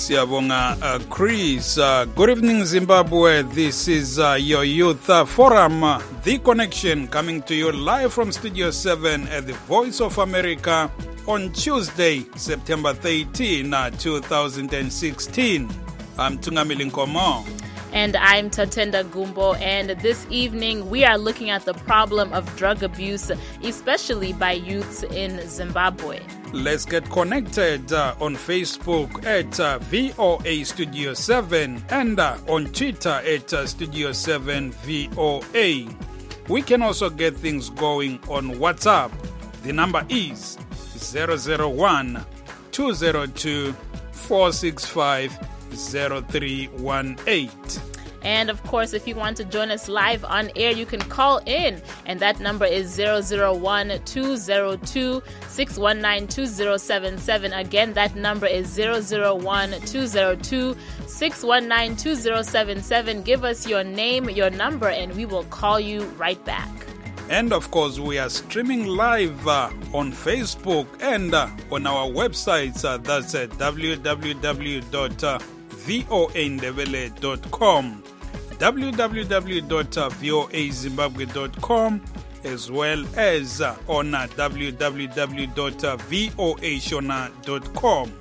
Siyabonga Chris. Good evening Zimbabwe. This is your Youth Forum, The Connection, coming to you live from Studio 7 at the Voice of America on Tuesday, September 13, 2016. I'm Tungamili Nkomo. And I'm Tatenda Gumbo, and this evening we are looking at the problem of drug abuse, especially by youths in Zimbabwe. Let's get connected on Facebook at VOA Studio 7 and on Twitter at Studio 7 VOA. We can also get things going on WhatsApp. The number is 001-202-465-0318. And of course, if you want to join us live on air, you can call in, and that number is 001-202-619-2077. Again, that number is 001-202-619-2077. Give us your name, your number, and we will call you right back. And of course, we are streaming live on Facebook and on our websites. That's at www.voandebele.com, www.voazimbabwe.com, as well as on www.voashona.com.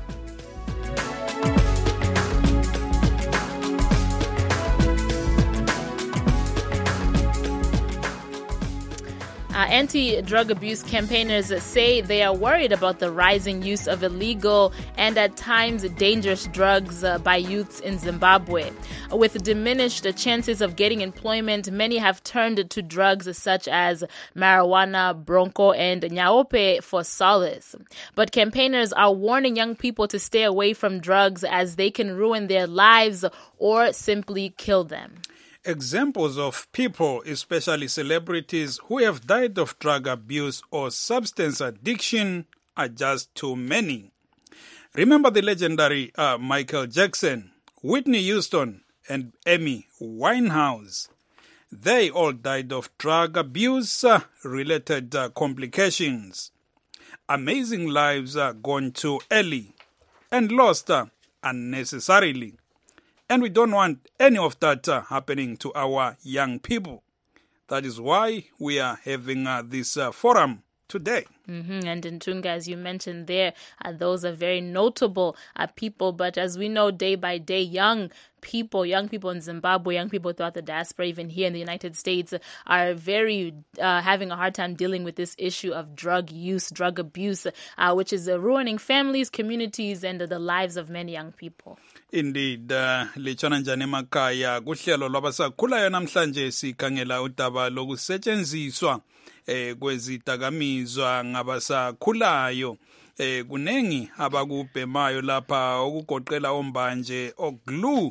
Anti-drug abuse campaigners say they are worried about the rising use of illegal and at times dangerous drugs by youths in Zimbabwe. With diminished chances of getting employment, many have turned to drugs such as marijuana, bronco, and nyaope for solace. But campaigners are warning young people to stay away from drugs as they can ruin their lives or simply kill them. Examples of people, especially celebrities, who have died of drug abuse or substance addiction are just too many. Remember the legendary Michael Jackson, Whitney Houston, and Amy Winehouse. They all died of drug abuse-related complications. Amazing lives are gone too early and lost unnecessarily. And we don't want any of that happening to our young people. That is why we are having this forum today. And Ntunga, as you mentioned there, those are very notable people. But as we know, day by day, young people in Zimbabwe, young people throughout the diaspora, even here in the United States, are very having a hard time dealing with this issue of drug use, drug abuse, which is ruining families, communities, and the lives of many young people. Indeed, lichona njani emakhaya kuhlelo lwabasakhulayo namhlanje sikhangela udaba lokusetshenziswa kwezidakamizwa ngabasakhulayo. Kunengi abakubhemayo lapha okugoqela ombanje, oglue,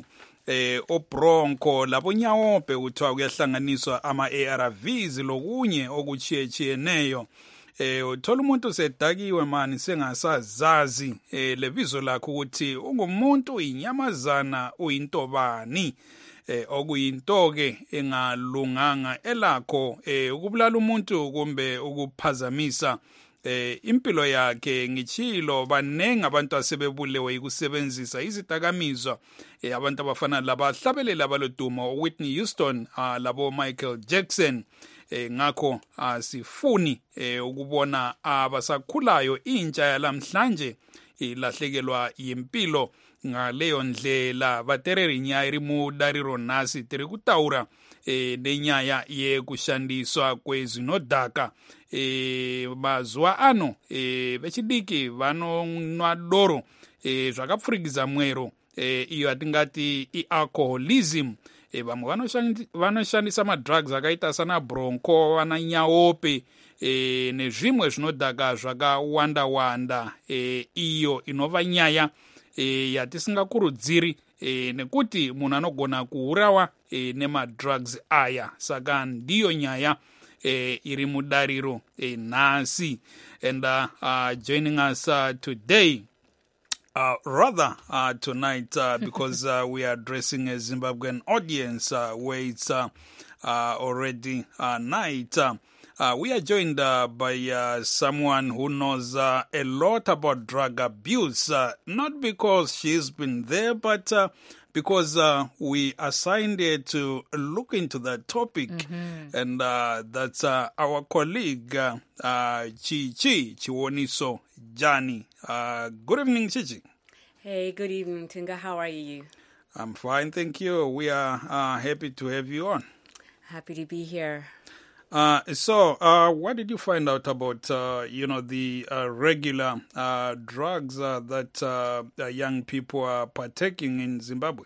obronco, labo nyaope kuthiwa kuyahlanganiswa ama-ARVs lokunye okuchiyechiyeneyo. Uthola umuntu sedakiwe mani sengasazazi lebizo lakho ukuthi ungumuntu uyinyamazana uyintobani, okuyinto ke engalunganga elakho ukubulala umuntu kumbe ukuphazamisa impilo yakhe. Ngichilo banengi abantu asebebulewe ikusebenzisa izidakamizwa, abantu abafana labahlabeleli abalodumo Whitney Houston, labo Michael Jackson. Ngakho sifuni ukubona abasakhulayo intsha yalamhlanje ilahlekelwa yimpilo ngaleyo ndlela. Vatereri nyaya iri mudariro nasi tiri kutaura nenyaya yekushandiswa kwezinodhaka. Mazuva ano vechidiki vanonwa doro zvakapfurikidza mwero, iyo atingati i-alcoholism. Vamwe vanoshandisa madrugs akaita sana bronco, vana nyaope, nezvimwe zvinodhaka zvakawanda-wanda. Iyo inova nyaya yatisingakurudziri, nekuti munhu anogona kuurawa nemadrugs aya. Saka ndiyo nyaya iri mudariro nhasi. And joining us today, tonight, because we are addressing a Zimbabwean audience where it's already night. We are joined by someone who knows a lot about drug abuse, not because she's been there, but because we assigned her to look into that topic. And that's our colleague, Chiwoniso Jani. Good evening, Chichi. Hey, good evening, Tinga. How are you? I'm fine, thank you. We are happy to have you on. Happy to be here. So, what did you find out about, the regular drugs that young people are partaking in Zimbabwe?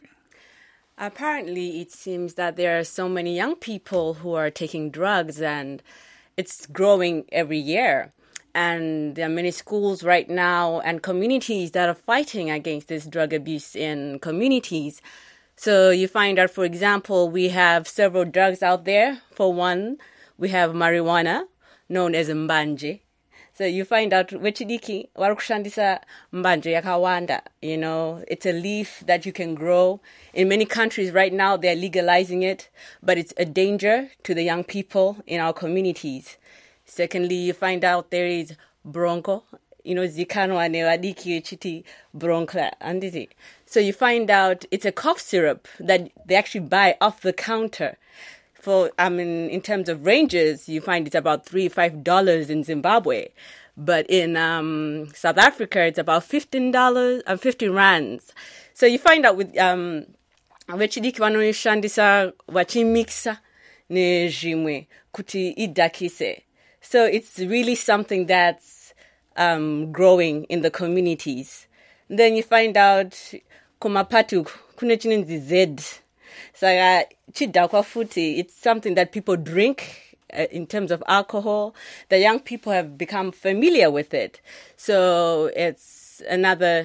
Apparently, it seems that there are so many young people who are taking drugs, and it's growing every year. And there are many schools right now and communities that are fighting against this drug abuse in communities. So you find out, for example, we have several drugs out there. For one, we have marijuana, known as mbanje. So you find out wechidiki warikushandisa mbanje yakawanda. You know, it's a leaf that you can grow. In many countries right now, they're legalizing it, but it's a danger to the young people in our communities. Secondly, you find out there is bronco. You know, zikanwa ne wadiki chiti bronkla anditi. So you find out it's a cough syrup that they actually buy off the counter. For in terms of ranges, you find it's about $3-5 in Zimbabwe, but in South Africa it's about $15 and 50 rands. So you find out with vechidiki vanoishandisa vachimixa nezvimwe kuti idakise. So it's really something that's growing in the communities. Then you find out kumapatu kune chinenzi Z. So chidakwa futi, it's something that people drink in terms of alcohol. The young people have become familiar with it. So it's another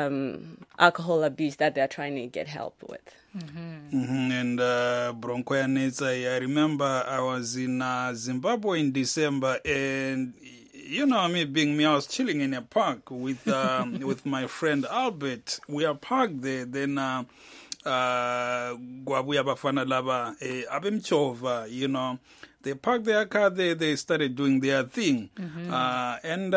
alcohol abuse that they're trying to get help with. And Bronco Yaneza, I remember I was in Zimbabwe in December, and you know me being me, I was chilling in a park with with my friend Albert. We are parked there. Then Gwabuya Bafana Laba Abemchova, you know, they parked their car there. They started doing their thing, and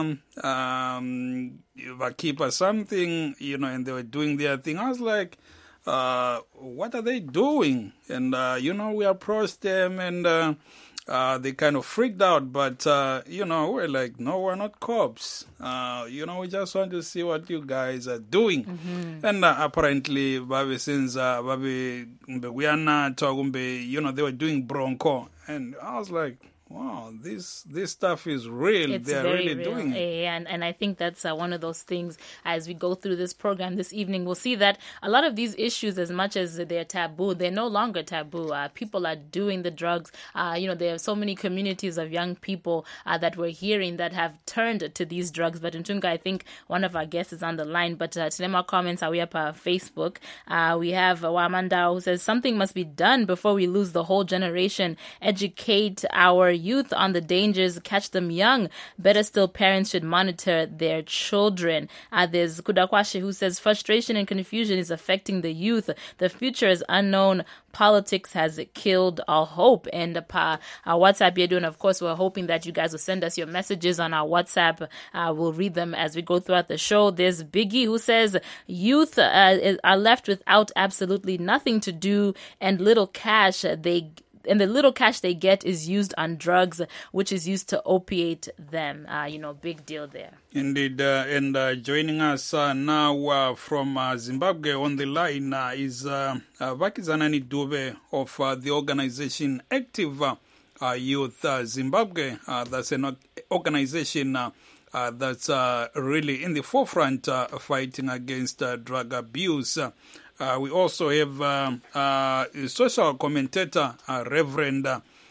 Vakipa something, you know, and they were doing their thing. I was like, what are they doing? And, we approached them and they kind of freaked out. But, we're like, no, we're not cops. We just want to see what you guys are doing. And apparently, Babi, since Babi, we are not talking, they were doing bronco. And I was like, wow, this stuff is real. They're really real. Doing it. And I think that's one of those things as we go through this program this evening. We'll see that a lot of these issues, as much as they're taboo, they're no longer taboo. People are doing the drugs. There are so many communities of young people that we're hearing that have turned to these drugs. But Ntunga, I think one of our guests is on the line. But Tinema comments are we up on Facebook. We have Wamanda who says, something must be done before we lose the whole generation. Educate our youth on the dangers, catch them young. Better still, parents should monitor their children. There's Kudakwashi who says frustration and confusion is affecting the youth. The future is unknown. Politics has killed all hope. And our WhatsApp you're doing, of course, we're hoping that you guys will send us your messages on our WhatsApp. We'll read them as we go throughout the show. There's Biggie who says youth are left without absolutely nothing to do and little cash the little cash they get is used on drugs, which is used to opiate them. Big deal there. Indeed. And joining us now from Zimbabwe on the line is Vakizanani Dube of the organization Active Youth Zimbabwe. That's an organization that's really in the forefront fighting against drug abuse. We also have social commentator, Reverend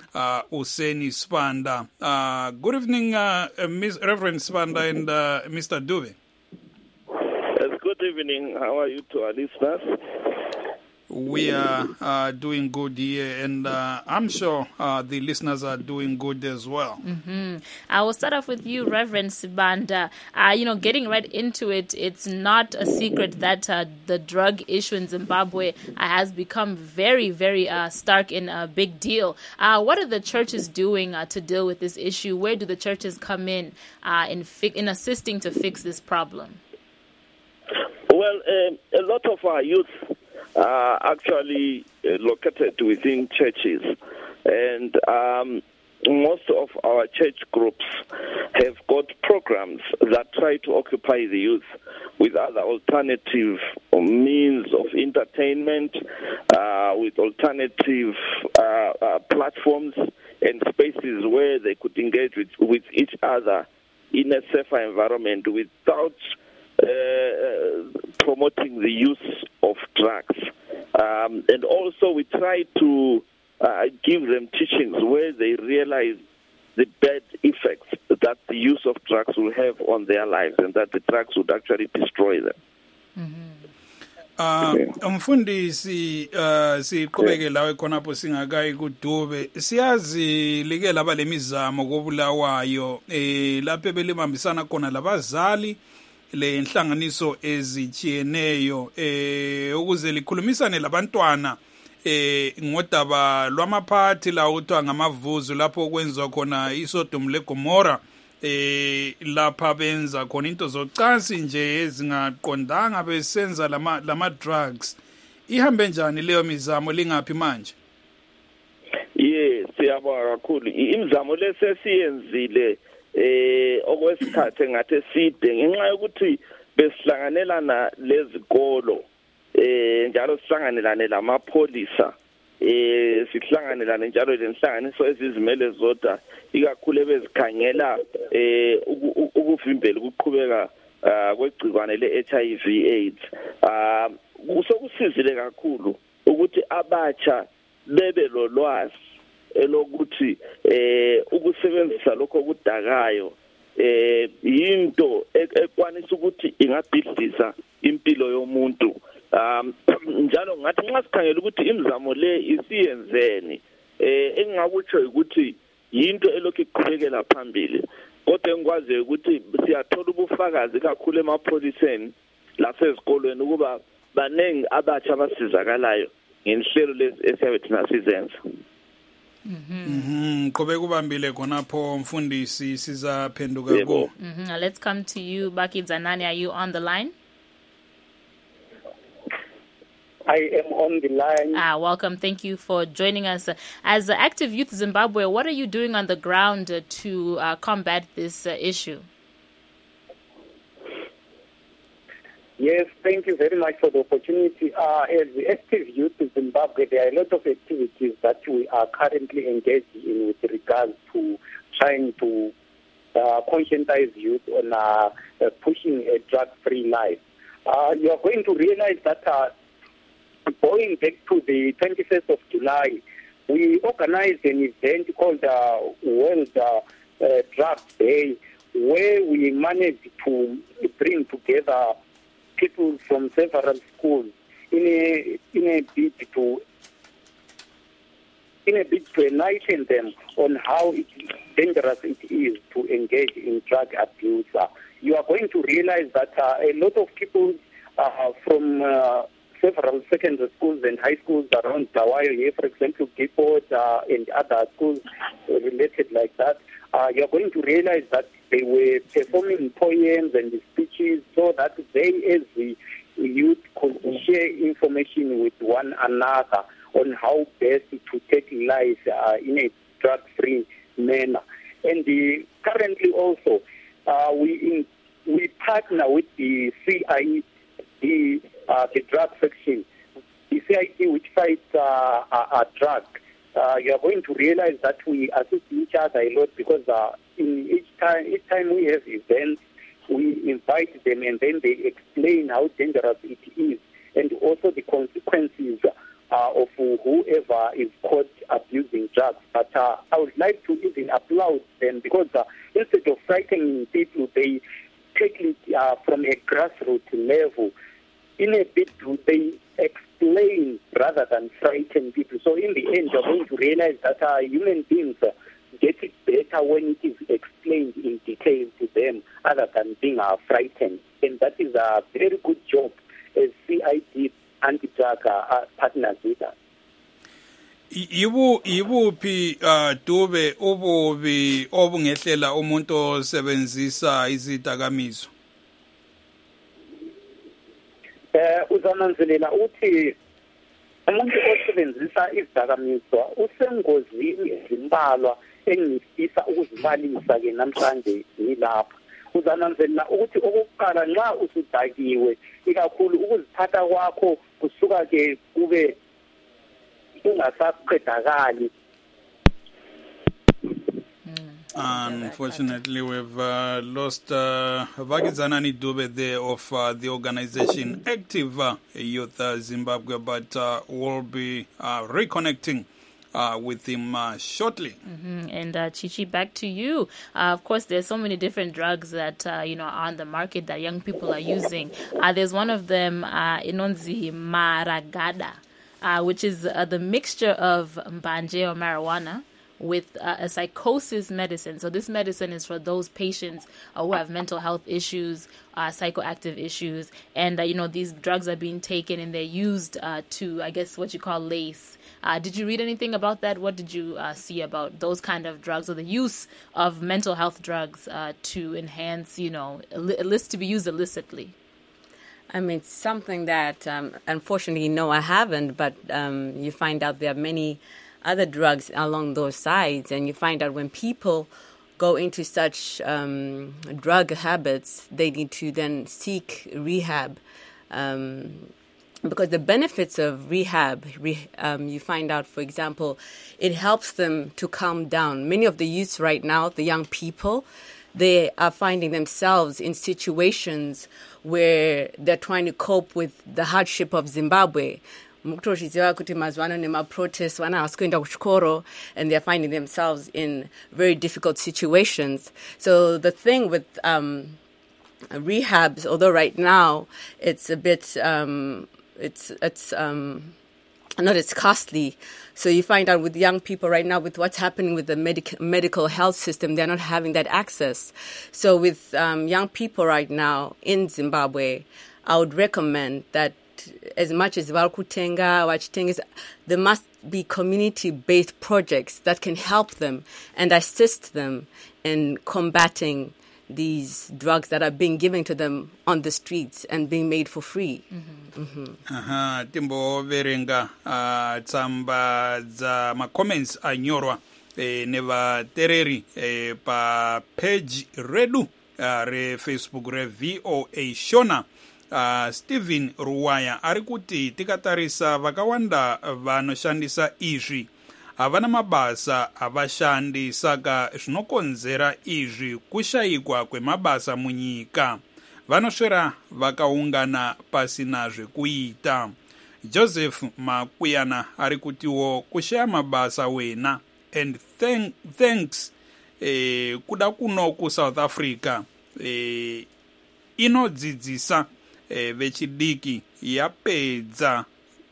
Useni Spanda. Good evening, Reverend Spanda and Mr. Dube. Yes, good evening. How are you to our listeners? we are doing good here, and I'm sure the listeners are doing good as well. Mm-hmm. I will start off with you, Reverend Sibanda. Getting right into it, it's not a secret that the drug issue in Zimbabwe has become very, very stark and a big deal. What are the churches doing to deal with this issue? Where do the churches come in assisting to fix this problem? Well, a lot of our youth are actually located within churches, and most of our church groups have got programs that try to occupy the youth with other alternative means of entertainment, with alternative platforms and spaces where they could engage with each other in a safer environment without promoting the use of drugs. And also we try to give them teachings where they realize the bad effects that the use of drugs will have on their lives, and that the drugs would actually destroy them. Umfundisi siqhubeke lawe khonapho singakayi kuDube. Siyazi like laba lemizamo kobulawayo lapho belibambisana khona labazali le inhlanganiso ezitshiyeneyo ukuze likhulumisane labantwana ngodaba lwamaphathi la kuthiwa ngamavuzu lapho kwenzwa khona iSodom leGomora lapha benza khona into zocansi nje ezingaqondanga besenza lama drugs. Ihambe njani leyo mizamo, lingaphi manje? Yes, siyabonga kakhulu. Imizamo lesesiyenzile okwesikhathi ngathi side ngenxa yokuthi besihlanganelana lezikolo njalo sihlanganelane lamapholisa sihlanganelane njalo lenhlanganiso ezizimele zodwa ikakhulu ebezikhangela ukuvimbela ukuqhubeka kwegcikwane le-HIV AIDS. Kusokusizile kakhulu ukuthi abatsha bebe lolwazi elokuthi ukusebenzisa lokho okudakayo yinto ekwanisa ukuthi ingabhidliza impilo yomuntu. Njalo ngathi nxa sikhangela ukuthi imizamo le isiyenzeni engingakutsho ukuthi yinto elokhu iqhubekela phambili, kodwa engikwaziyo ukuthi siyathola ubufakazi kakhulu emapholiseni lasezikolweni ukuba baningi abatsha abasizakalayo ngenhlelo lezi esiyabe thina sizenza. Qhubeka ubambile khonapho mfundisi, sizaphenduka ku. Let's come to you, Baki Zanani. Are you on the line? I am on the line. Welcome. Thank you for joining us. As Active Youth Zimbabwe, what are you doing on the ground to combat this issue? Yes, thank you very much for the opportunity. As the Active Youth Zimbabwe, there are a lot of activities that we are currently engaged in with regards to trying to conscientize youth on pushing a drug-free life. You are going to realize that going back to the 21st of July, we organized an event called World Drug Day, where we managed to bring together people from several schools in a bid to enlighten them on how dangerous it is to engage in drug abuse. You are going to realize that a lot of people from several secondary schools and high schools around Tawayo here, for example, Gifford and other schools related like that, you're going to realize that they were performing poems and speeches so that they, as the youth, could share information with one another on how best to take life in a drug-free manner. And currently also, we partner with the CID, the drug section, the CID which fights drug. You are going to realize that we assist each other a lot because each time we have events, we invite them and then they explain how dangerous it is and also the consequences of whoever is caught abusing drugs. But I would like to even applaud them because instead of frightening people, they take it from a grassroots level. In a bit, they explain rather than frighten people. So in the end, you're going to realize that human beings get it better when it is explained in detail to them other than being frightened. And that is a very good job as CID anti-drug partners with us. Ibuphi Dube ububi obungehlela umuntu osebenzisa izidakamizwa? Uzananzelela uthi umuntu osebenzisa izidakamizwa usengozini ezimbalwa engifisa ukuzibalisa ke namhlanje ngilapha. Uzananzelela ukuthi okokuqala nxa usudakiwe ikakhulu ukuziphatha kwakho kusuka ke kube ungasaqedakali. Unfortunately, we've lost Vakizanani Dube there of the organization Active Youth Zimbabwe, but we'll be reconnecting with him shortly. And Chichi, back to you. Of course, there's so many different drugs that are on the market that young people are using. There's one of them, Inonzi Maragada, which is the mixture of mbanje or marijuana with a psychosis medicine. So this medicine is for those patients who have mental health issues, psychoactive issues, and these drugs are being taken and they're used to, I guess, what you call lace. Did you read anything about that? What did you see about those kind of drugs or the use of mental health drugs to enhance, to be used illicitly? I mean, it's something that, unfortunately, no, I haven't, but you find out there are many other drugs along those sides, and you find out when people go into such drug habits, they need to then seek rehab. Because the benefits of rehab, you find out, for example, it helps them to calm down. Many of the youths right now, the young people, they are finding themselves in situations where they're trying to cope with the hardship of Zimbabwe. And they're finding themselves in very difficult situations. So the thing with rehabs, although right now it's a bit not as costly. So you find out with young people right now, with what's happening with the medical health system, they're not having that access. So with young people right now in Zimbabwe, I would recommend that as much as Wachutenga, there must be community-based projects that can help them and assist them in combating these drugs that are being given to them on the streets and being made for free. Timbo verenga tsamba za ma-comments anyorwa neva tereri pa page redu re Facebook re VOA Shona. Steven Ruwaya ari kuti tikatarisa vakawanda vanoshandisa izvi havana mabasa avashandi, saka zvinokonzera izvi kushayikwa kwemabasa munyika. Vanoswera vakaungana pasina zvekuita. Joseph Makuyana ari kutiwo kushaya mabasa wena and thanks kuda kuno ku South Africa inodzidzisa vechidiki yapedza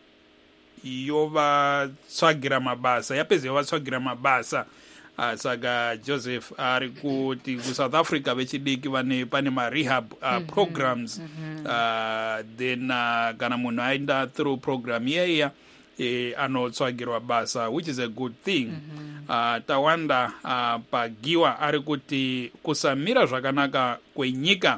yovatsvagira mabasa. Saka Joseph ari kuti ku South Africa vechidiki pane ma-rehab programs. Then kana munhu aenda through program yeya anotsvagirwa basa, which is a good thing. Tawanda pagiwa ari kuti kusamira zvakanaka kwenyika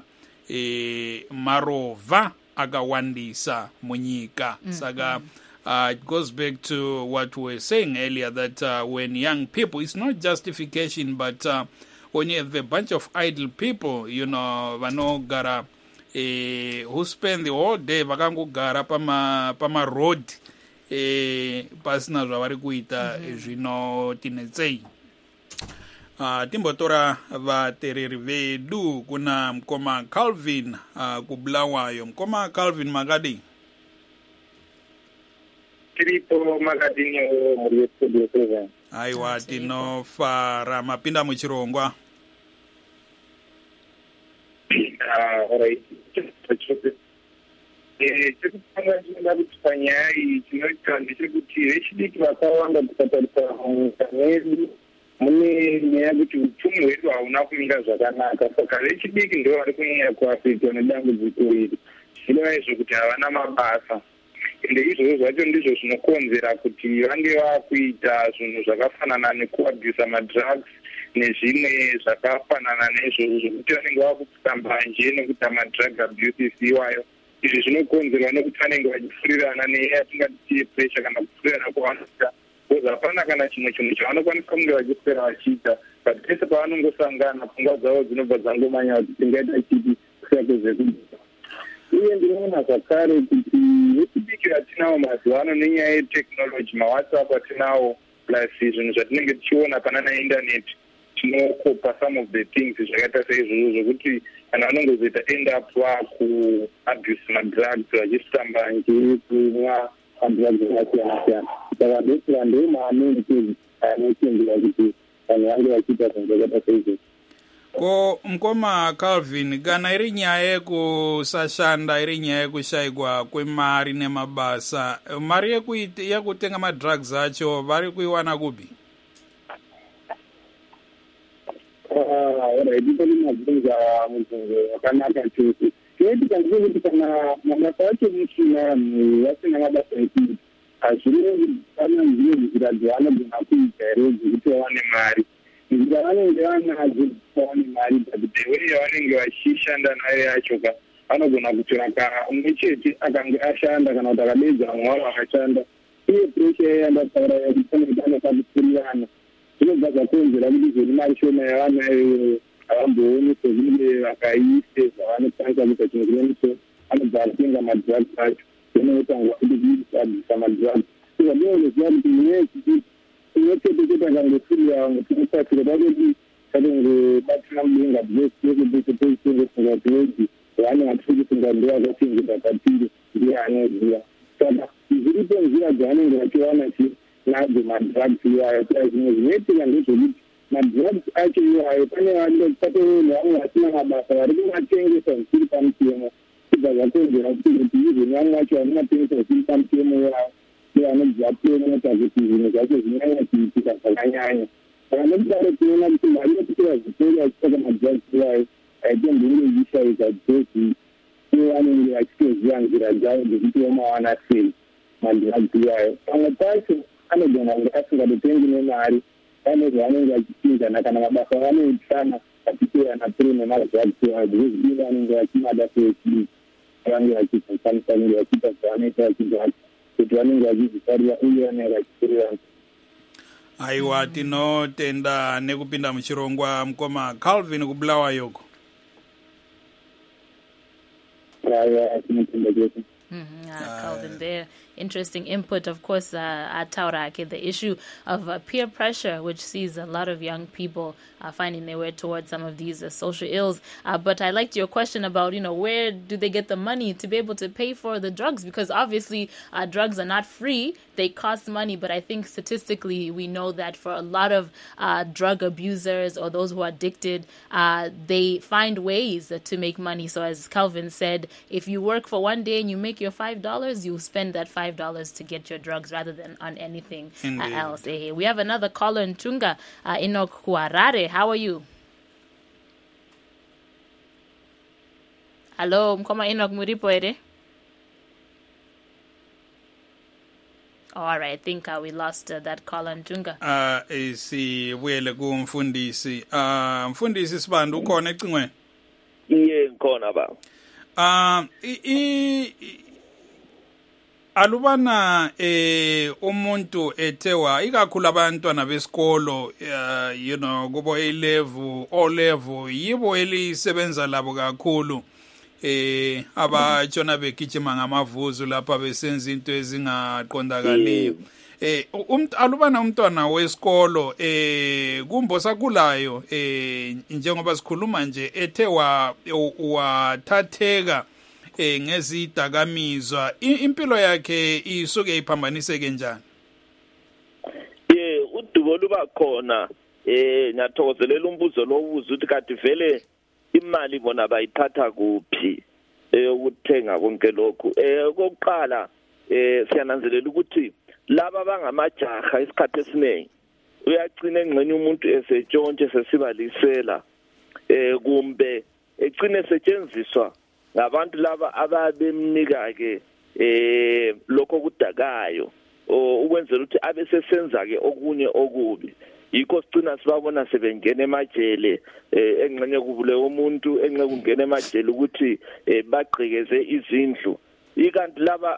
marova akawandisa munyika. Saka it goes back to what we were saying earlier, that when young people, it's not justification, but when you have a bunch of idle people, vanogara who spend the whole day vakangogara pama road pasina zvavari kuita zvinotinetsei. Timbotora vatereri vedu kuna mkoma Calvin kubulawayo. Mkoma Calvin makadi? Tiripo makadini muri studio 7. Aiwa, tinofara mapinda muchirongwa. Alright. chekutanga chinoda kuti panyaya iyi chinoita ndechekuti vechidiki vakawanda tikatarisa munyika medu mune nyaya yekuti upfumi hwedu hauna kumira zvakanaka, saka vechidiki ndo vari kunyanya kuafekwa nedambudziko iri, zvinova izvo kuti havana mabasa, ende izvozvo zvacho ndizvo zvinokonzera kuti vange vakuita zvinhu zvakafanana nekuabhusa madrugs nezvimwe zvakafanana nezvo zvokuti vanenge vakupfuta mbanje nekuti madrug abuse iwayo. Izvi zvinokonzerwa nekuti vanenge vachifurirana neyatingati pressure kana kufurirana kwavanoita, because hapana kana chimwe chinhu chavanokwanisa kunge vachipera vachiita, but pese pavanongosangana pfungwa dzavo dzinobva dzangomanya kuti tingaita chiti kusira kwezvekuita. Uye ndinoona zvakare kuti vechidiki vatinawo mazuva ano nenyaya yetekinoloji, mawhatsapp atinawo plus zvinhu zvatinenge tichiona pana naindaneti, tinokopa some of the things zvakaita seizvozvo zvokuti kana vanongozoita end up vakuabuse madrugs vachifamba nje kumwa madrugs akasiyana-siyana. Saka ndosira ndo maanenge anochenjera kuti vanhu vange vachiita zvinhu zvakaita seizvozvo. Ko mkoma Calvin, kana iri nyaya yekusashanda, iri nyaya yekushayikwa kwemari nemabasa, mari yekutenga madrugs acho vari kuiwana kupi? Ndipomabvunza mubvunzo wakanaka chose. Tinoti kanzviro kuti kana mabasa acho muchina vasina mabasa ekuita, hazviri kana nzira dzavanogona kuita here dzekuti vawane mari. Nzira vanenge vanadzo vawane mari, but the way yavanenge vachishanda nayo yacho vanogona kutora umwe chete akange ashanda kana kuti akadedza vamwe vavo akashanda, uye pressure yandataura yakuti panenge panofakufurirana, zvinobva zvakonzera kuti zviri mari shoma yavanayo havambooni sezvinenge vakaise zvavanokwanisa kuita chimwe chinemuso, anobva atenga madrugs acho, zvinotangwa kuti kuabvisa madrugs. Saka ndinoziva kuti imwechete akangofurira tinotarisira pakoti katonge batsira mudenga dzesekutengefunga tinoti vanenge vachikufunga ndo vakachengeta patiri ndiye anoziva. Saka zviripo nzira dzavanenge vachiwana nadzo madrugs iwayo, kuda zvimwe zvinoitika ndezvekuti madrugs acho iwayo patonevamwe vasina mabasa vari kumatengesa zvisiri pamutemo, kubva zvakonzera kuti izvoni vamwe vacho vanomatengesa zvisiri pamutemo iwayo vanobva promota kuti zvinhu zvacho zvinonyanya kuitika zvakanyanya. Saka nokudaro tinoona kuti mari yekutora zvitori vachitsvaka madrugs iwayo haitondonge ichishayika because vanenge vachitoziva nzira dzavo dzekuti vomawana sei madrugs iwayo. Pamwe pacho anogona kunge asingatotengi nemari, pane zvavanenge vachipinzana kana mabasa vanoitana vachitoyana pere nemadrugs iwayo, because ivo vanenge vachimada seechii vanenge vachizokwanisa vachiita zvavanoita vachibva kuti vanenge vachizvifarira uye vanenge vachifurirana. Aiwa, tinotenda nekupinda muchirongwa mkoma Calvin kubulawayo. Aiwa, tinotenda chose. Calvin there. Interesting input, of course, at Taurake, the issue of peer pressure, which sees a lot of young people finding their way towards some of these social ills. But I liked your question about, where do they get the money to be able to pay for the drugs? Because obviously drugs are not free. They cost money. But I think statistically, we know that for a lot of drug abusers or those who are addicted, they find ways to make money. So as Calvin said, if you work for one day and you make your $5, you spend that $5 to get your drugs rather than on anything else. We have another caller in Tunga, Enoch Huarare. How are you? Hello, Mkoma Enoch Muripo ere? All right, I think we lost that caller in Tunga. Sibuyele kumfundisi. Mfundisi Sibanda ukhona ecingweni? Iye ngikhona baba. Alubana umuntu ethewa ikakhulu abantwana besikolo kubo A level O level yibo elisebenza labo kakhulu abatshona begijima ngamavuzu lapha besenza into ezingaqondakaliyo. Alubana umntwana wesikolo kumbosa kulayo njengoba sikhuluma nje ethe wathatheka ngezidakamizwa, impilo yakhe isuke iphambaniseke njani? Udubo luba khona ngiyathokozelela umbuzo lo ubuza ukuthi kade vele imali bona bayithatha kuphi. ukuthenga konke lokhu. Kokuqala siyananzelela ukuthi laba abangamajaha isikhathi esiningi uyagcina engxenye umuntu esetshontshe sesibalisela kumbe egcine esetshenziswa ngabantu laba ababemnika ke lokho kudakayo ukwenzela ukuthi abe sesenza ke okunye okubi. Yikho sicina sibabona sebengena emajele engxenye kubule umuntu enxe kungena emajele ukuthi baqhekeze izindlu. Ikanti la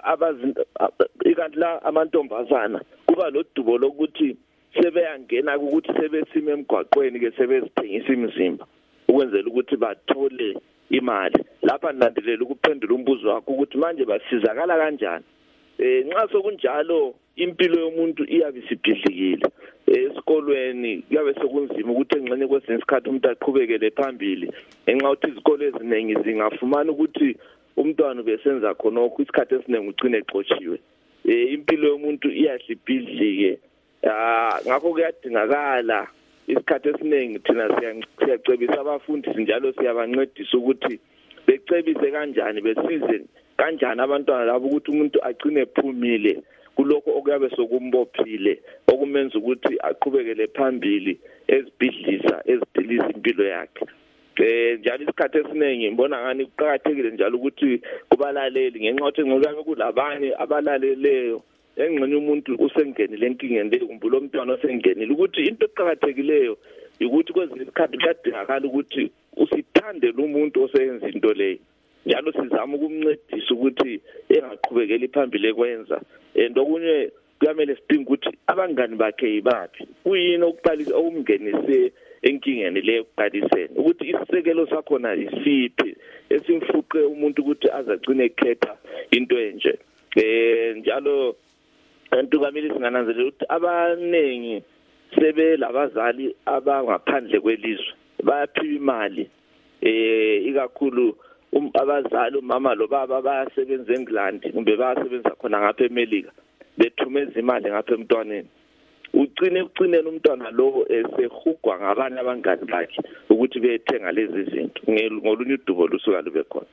amantombazana kuba lodubo lokuthi sebeyangena ukuthi sebesime emgwaqweni ke sebezithengisa imizimba ukwenzela ukuthi bathole imali. Lapha nilandelela ukuphendula umbuzo wakho ukuthi manje basizakala kanjani. Nxa sokunjalo impilo yomuntu iyabe isibhidlikile esikolweni kuyabe sokunzima ukuthi engxenye kwesinye isikhathi umuntu aqhubekele phambili enxa ukuthi izikole eziningi zingafumana ukuthi umntwana besenza khonokho isikhathi esiningi ugcine exotshiwe. Impilo yomuntu iyahlibhidlike ngakho kuyadingakala isikhathi esiningi thina siyacebisa abafundi njalo siyabancedisa ukuthi becebise kanjani besize kanjani abantwana labo ukuthi umuntu agcine ephumile kuloko okuyabe sokumbophile okumenza ukuthi aqhubekele phambili ezibhidlisa ezidiliza impilo yakhe. Njalo isikhathi esiningi ngibona ngani kuqhakathekile njalo ukuthi kubalaleli ngenxa yokuthi ngokuyake kulabanye abalaleleyo engxenye umuntu usengenile enkingeni le kumbe lo mntwana osengenile ukuthi into eqhakathekileyo ukuthi kwezinye isikhathi kuyadingakala ukuthi usithande lo muntu oseyenza into leyo njalo sizama ukumncedisa ukuthi engaqhubekeli phambili ekwenza. Okunye kuyamele sidinga ukuthi abangani bakhe yibaphi kuyini okuqalisa okumngenise enkingeni le yokuqaliseni ukuthi isisekelo sakhona isiphi esimfuqe umuntu ukuthi azagcine ekhetha into enje. Njalo abantu kamile singananzelela ukuthi abanengi sebelabazali abangaphandle kwelizwe bayaphiwa imali ikakhulu abazali umama lo baba bayasebenza eNgland kumbe bayasebenza khona ngapha eMelika bethumeza imali ngapha emntwaneni ugcinela umntwana lo esehugwa ngabanye abangani bakhe ukuthi beyethenga lezi zinto ngolunye udubo lusuka lube khona.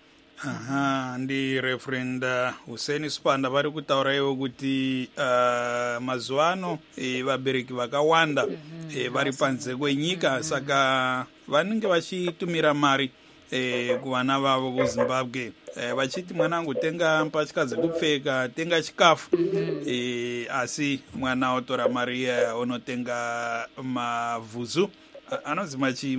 Ndi Reverend Hussein Sipanda vari kutaura iwo kuti mazuano vabereki vakawanda vari panze kwenyika saka vanenge vachitumira mari kuvana vavo kuZimbabwe vachiti mwanangu tenga mbatya dzekupfeka tenga chikafu asi mwana otora mari iya unotenga mavhuzu anonzi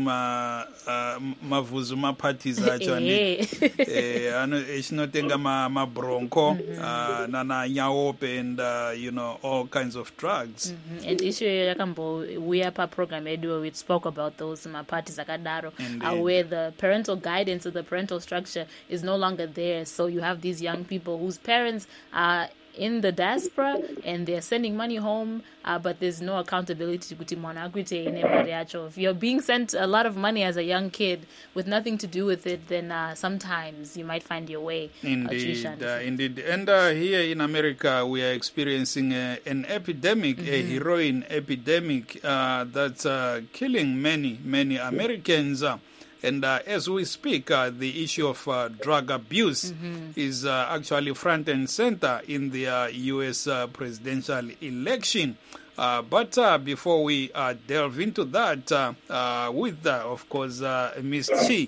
mavhuzu mapatiza acho echinotenga mabronco nananyawope and all kinds of drugs. And issue yakambouya paprogram yedu where we spoke about those maparties akadaro where the parental guidance or the parental structure is no longer there, so you have these young people whose parents are in the diaspora and they're sending money home, but there's no accountability. If you're being sent a lot of money as a young kid with nothing to do with it, then sometimes you might find your way. Indeed. And here in America, we are experiencing an epidemic, a heroin epidemic that's killing many Americans. And as we speak, the issue of drug abuse is actually front and center in the U.S. presidential election. But before we delve into that, with, of course, Ms. Chi,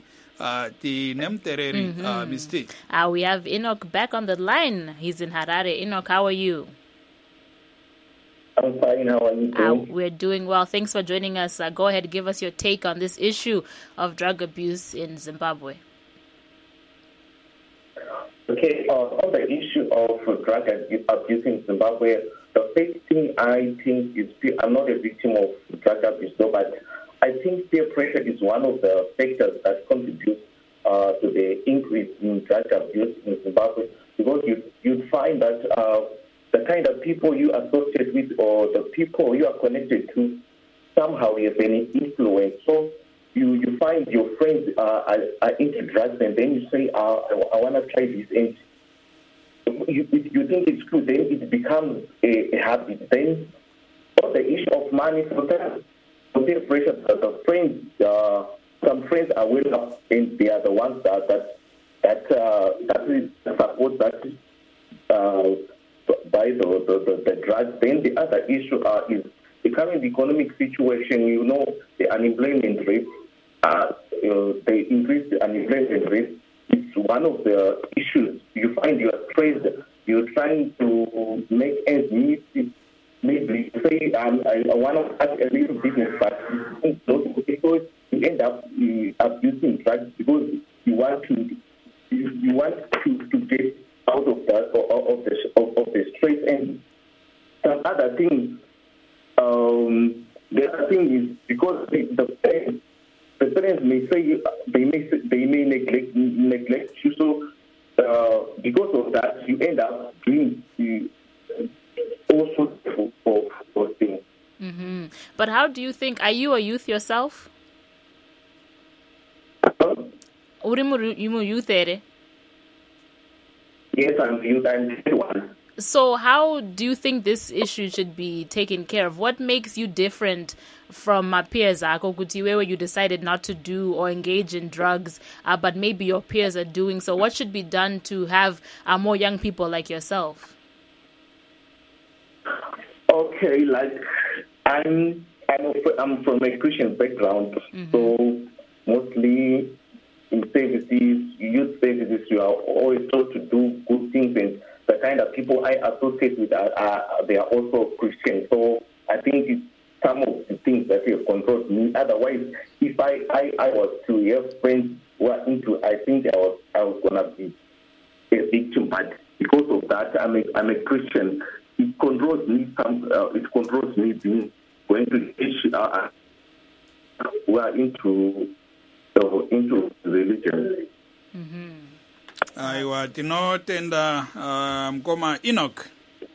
Ms. T. We have Enoch back on the line. He's in Harare. Enoch, how are you? I'm fine. How are you doing? We're doing well. Thanks for joining us. Go ahead, give us your take on this issue of drug abuse in Zimbabwe. Okay, on the issue of drug abuse in Zimbabwe, the first thing I think is I'm not a victim of drug abuse, though, but I think peer pressure is one of the factors that contributes to the increase in drug abuse in Zimbabwe, because you'd find that the kind of people you associate with or the people you are connected to somehow have any influence. So you find your friends are into drugs, and then you say, I want to try this, and you think it's good, then it becomes a habit. Then for the issue of money, for the pressure, the friends, some friends are well up, and they are the ones that that support that by the drugs. Then the other issue is the current economic situation. The unemployment rate, the increased unemployment rate is one of the issues. You find you are stressed. You're trying to make ends meet. Maybe say I want to start a little business, but because you end up abusing drugs because you want to get out of the stress. And some other things. The other thing is because the parents may say they may neglect you. So because of that, you end up doing also for things. Mm-hmm. But how do you think? Are you a youth yourself? You youth, eh? Yes, I'm youth. I'm one. So how do you think this issue should be taken care of? What makes you different from my peers, where you decided not to do or engage in drugs, but maybe your peers are doing so? What should be done to have more young people like yourself? Okay, like I'm from a Christian background, so mostly in services, youth services, you are always told to do good things, and the kind of people I associate with they are also Christian. So I think it's some of the things that have controlled me. Otherwise, if I was to have friends who are into, I think I was gonna be a victim. But because of that, I'm a Christian. It controls me. It controls me being going to church. We are into religion. Mm-hmm. Aiwa tinotenda mkoma Enoch.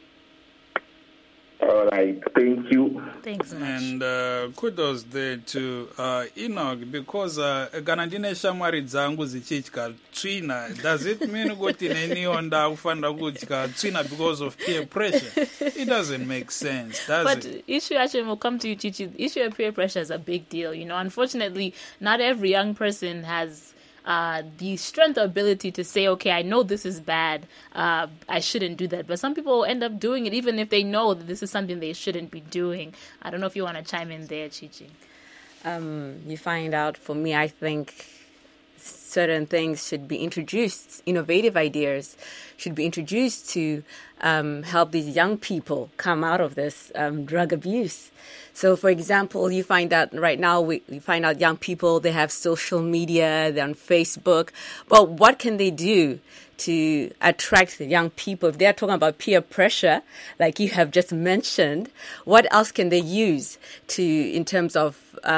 All right, thank you. Thanks so much. And kudos there to Enoch, because kana ndine shamwari dzangu zichitya tsvina, does it mean kuti neniwo ndakufanira kutya tsvina because of peer pressure? It doesn't make sense, does but it? Issue actually will come to you, Chichi. The issue of peer pressure is a big deal. Unfortunately, not every young person has the strength or ability to say, okay, I know this is bad, I shouldn't do that. But some people end up doing it even if they know that this is something they shouldn't be doing. I don't know if you want to chime in there, Chichi. You find out, for me, I think certain things should be introduced, innovative ideas should be introduced to help these young people come out of this drug abuse. So, for example, you find out right now, we find out young people, they have social media, they're on Facebook. But what can they do to attract the young people? If they're talking about peer pressure, like you have just mentioned, what else can they use to, in terms of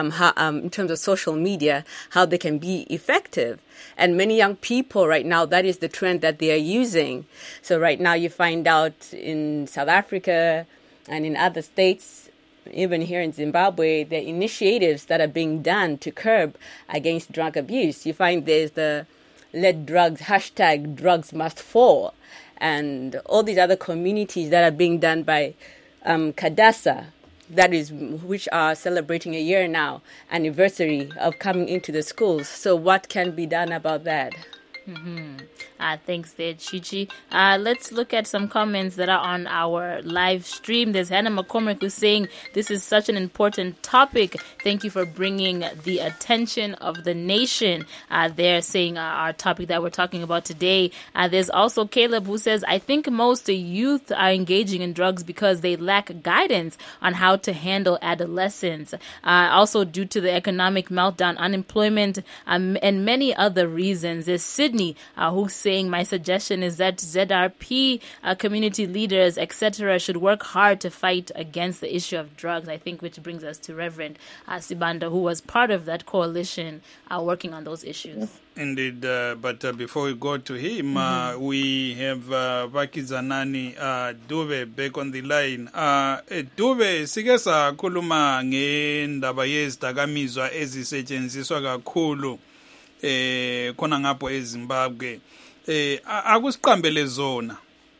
social media, how they can be effective? And many young people right now, that is the trend that they are using. So right now you find out in South Africa and in other states, even here in Zimbabwe, the initiatives that are being done to curb against drug abuse. You find there's the hashtag drugs must fall, and all these other communities that are being done by CADASA, which are celebrating a year now, anniversary of coming into the schools. So what can be done about that? Mm-hmm. Thanks there, Chichi. Let's look at some comments that are on our live stream. There's Hannah McCormick who's saying, this is such an important topic. Thank you for bringing the attention of the nation. They're saying our topic that we're talking about today. There's also Caleb who says, I think most youth are engaging in drugs because they lack guidance on how to handle adolescence. Also due to the economic meltdown, unemployment, and many other reasons. There's Sydney who's saying, my suggestion is that ZRP, community leaders, etc., should work hard to fight against the issue of drugs. I think, which brings us to Reverend Sibanda, who was part of that coalition working on those issues. Indeed, but before we go to him, we have Vakizanani Dube back on the line. Dube, sike sakhuluma ngendaba yezidakamizwa ezisetshenziswa kakhulu khona ngapho eZimbabwe. Akusiqambele zona.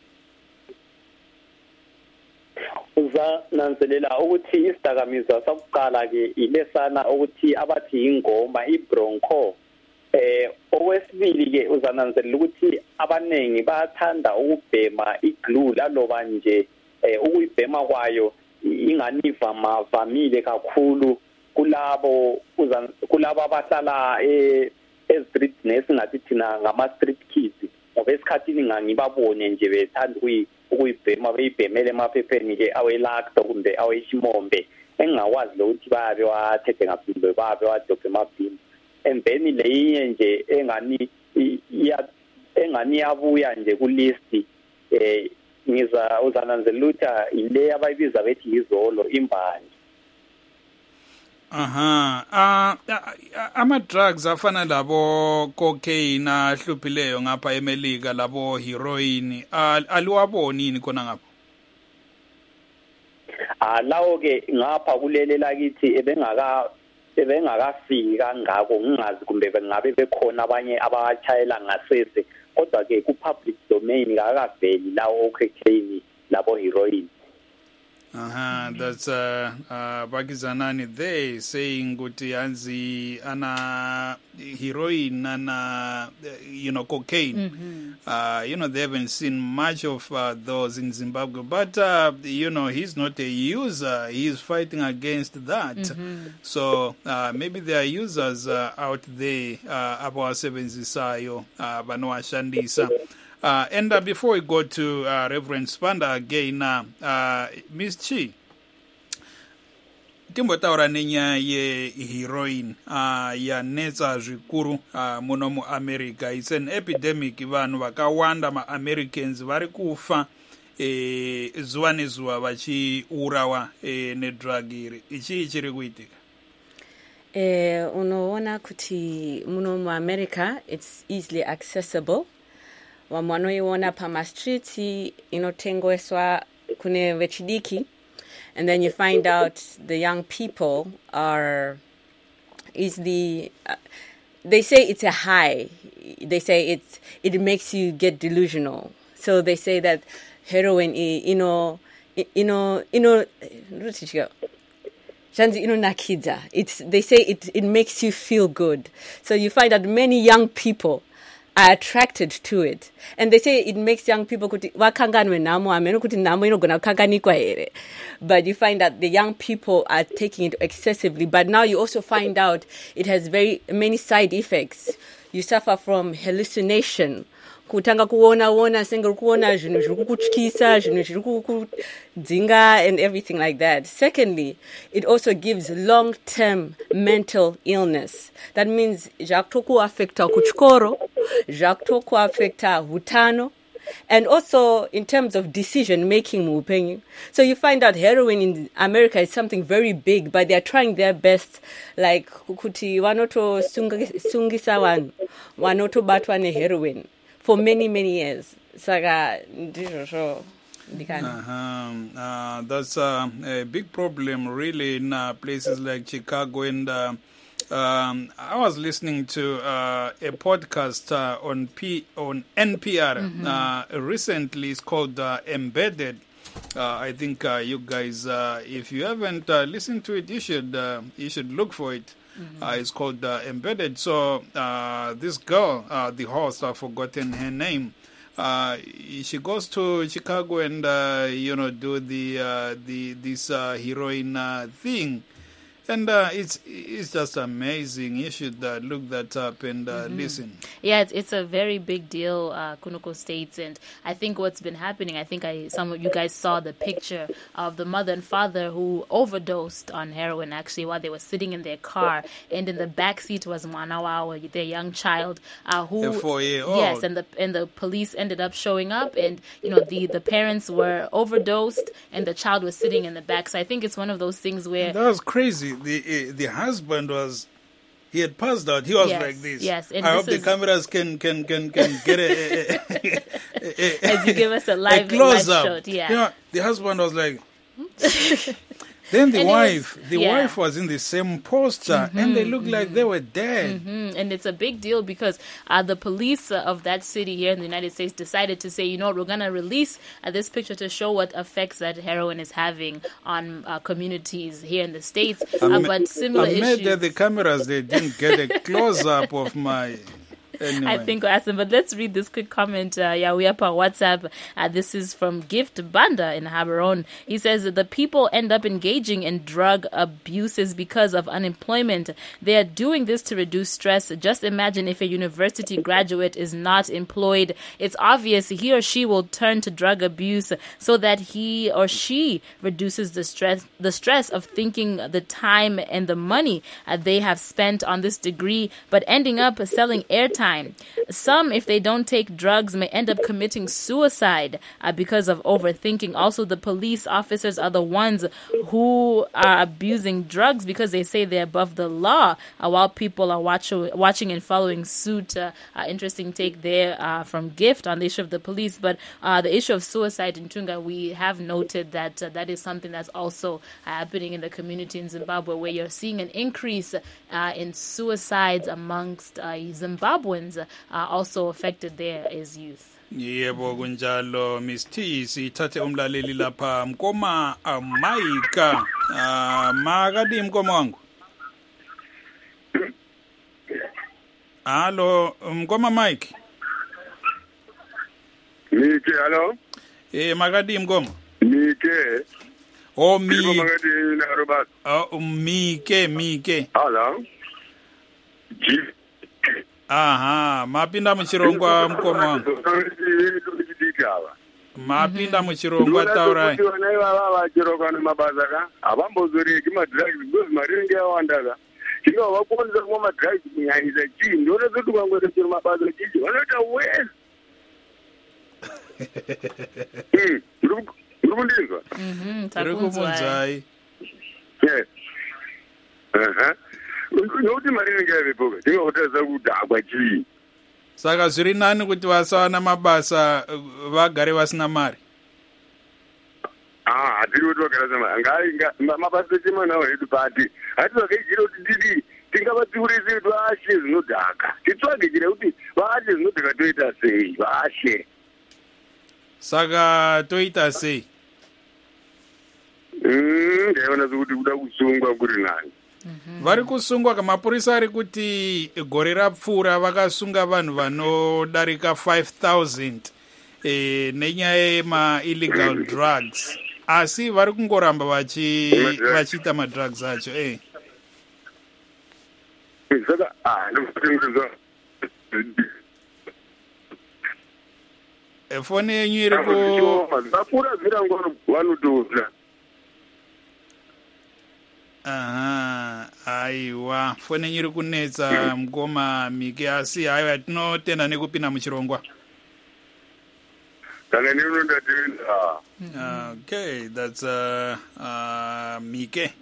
Uzananzelela ukuthi isidakamizwa sokuqala ke ilesana ukuthi abathi ingoma iBronco. Okwesibili okwesibili-ke uzananzelela ukuthi abaningi bayathanda ukubhema iglue laloba nje ukuyibhema kwayo inganivamile kakhulu kulabo abahlala e-street nesingathi thina ngama-street kids ngoba esikhathini ngangibabone nje bethanda ukuyibhema beyibhemele emaphepheni-ke awelakto kumbe aweshimombe engingakwazi lokuthi bayabe wathethe ngapimbe bayabe wadobhe emabhini and then leyinye nje engani yabuya nje kulist uzananzelela ukuthi ile abayibiza bethi yizolo imbanje. Ama-drugs afana labo cocaine ahluphileyo ngapha emelika labo heroin aliwabonini khona ngapha? Lawo-ke ngapha kulele lakithi ebengakafiki kangako ngingazi kumbe bengabe bekhona abanye abachayela ngasese kodwa-ke ku-public domain kakaveli lawo cocaine labo heroin. That's Bakizanani there saying kuti anzi ana heroin ana cocaine. They haven't seen much of those in Zimbabwe, but he's not a user. He's fighting against that. So maybe there are users out there abawasebenzisayo banowashandisa. And before we go to Reverend Spanda again, Ms. Chi, timbotaura nenyaya yeheroin yanetsa zvikuru muno muAmerica. It's an epidemic. Vanhu vakawanda maAmericans vari kufa zuva nezuva vachiurawa nedrug iri. Ichi chiri kuitika? Unoona kuti muno muAmerica it's easily accessible. Wanoiona pama streets inotengweswa kune vechidiki, and then you find out the young people are easily they say it's a high. They say it makes you get delusional. So they say that heroin they say it makes you feel good. So you find that many young people are attracted to it, and they say it makes young people but you find that the young people are taking it excessively. But now you also find out it has very many side effects. You suffer from hallucination, kutanga kuona single kuona zvinhu zviri kukutyisa zvinhu zviri kukudzinga and everything like that. Secondly, it also gives long-term mental illness. That means zvakutoku affecta kuchikoro, zvakutoku affecta hutano, and also in terms of decision making muupenyu. So you find out heroin in America is something very big, but they are trying their best, like kuti wanoto sungisa vanhu wanotobatwa neheroin for many years. Saka ndizvo that's a big problem really in places like Chicago. And I was listening to a podcast on NPR recently. It's called Embedded. I think you guys, if you haven't listened to it, you should look for it. It's called Embedded. So this girl, the host, I've forgotten her name. She goes to Chicago and do this heroin thing. And it's just amazing. You should look that up and listen. Yeah, it's a very big deal, Kunuko states. And I think what's been happening, I think some of you guys saw the picture of the mother and father who overdosed on heroin, actually, while they were sitting in their car. And in the back seat was Mwanawawa, their young child, who... A 4-year-old. Yes, and the police ended up showing up. And, the parents were overdosed and the child was sitting in the back. So I think it's one of those things where... That was crazy. The husband he had passed out. He was like this. Yes, and I hope the cameras can get as you give us a live close up shot. Yeah, the husband was like. Then the wife was in the same posture, and they looked like they were dead. And it's a big deal because the police of that city here in the United States decided to say, we're going to release this picture to show what effects that heroin is having on communities here in the States. But similar issues. That the cameras, they didn't get a close-up of my... Anyway. I think we'll ask them, but let's read this quick comment. We up on WhatsApp. This is from Gift Banda in Haberon. He says that the people end up engaging in drug abuses because of unemployment. They are doing this to reduce stress. Just imagine if a university graduate is not employed. It's obvious he or she will turn to drug abuse so that he or she reduces the stress of thinking the time and the money they have spent on this degree, but ending up selling airtime. Some, if they don't take drugs, may end up committing suicide because of overthinking. Also, the police officers are the ones who are abusing drugs because they say they're above the law, while people are watching and following suit. Interesting take there from Gift on the issue of the police. But the issue of suicide in Tunga, we have noted that that is something that's also happening in the community in Zimbabwe, where you're seeing an increase in suicides amongst Zimbabweans. Also affected there is youth. Yebo kunjalo Miss T, sithathe umlaleli lapha Mkoma Maika. Makadi Mkoma wangu. Hello Mkoma Mike. Mike, hello. Makadi Mkoma. Mike. Oh Mike. Makadi na Robert. Oh Mike. Hello. Aha, mapinda muchirongwa Mkoma wangu. Mapinda muchirongwa taurai. Nai baba vachiroka nemabasa ka avambozoreki madrugs because mari inenge yawanda ka chino vakuonza kumwa madrugs kunyanyisa chii ndiona kuti ukangoresera mabasa chichi vanoita well. Uri kundinzwa? Uri kubvunzai. Nokuti mari inenge yavepoka tingautaridza kudhakwa chii. Saka zviri nani kuti vasawana mabasa vagare vasina mari. Hatiri kuti vagara samari mabasa chemanawo edu pati hati vakaijira kuti ndidi tingavatsiurisi kuti vaashe zvinodhaka titsvage njira kuti vaashe zvinodhaka toita sei vaashe. Saka toita sei? Ndaiona sekuti kuda kusungwa kuri nani. Vari kusungwa kamapurisa ari kuti gore rapfuura vakasunga vanhu vanodarika 5,000 nenyaya yema-illegal drugs. Asi vari kungoramba vachiita madrugs acho. Saka foni yenyu iri vapfuura zvirango vanotodla. Aha, aiwa, foni yenyu iri kunetsa Mkoma Mike, asi haiwa tinotenda nekupinda muchirongwa. Okay, that's Mike.